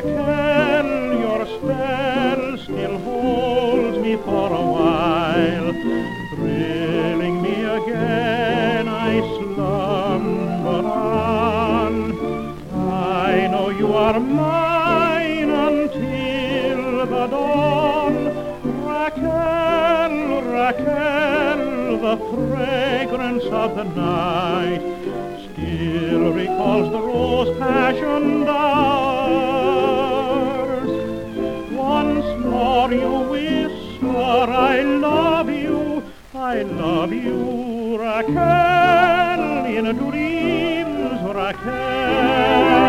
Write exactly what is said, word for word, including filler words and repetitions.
Raquel, your spell still holds me for a while, thrilling me again, I slumber on. I know you are mine until the dawn. Raquel, Raquel, the fragrance of the night still recalls the rose-passioned hours. Once more you whisper, I love you, I love you, Raquel, in dreams, Raquel.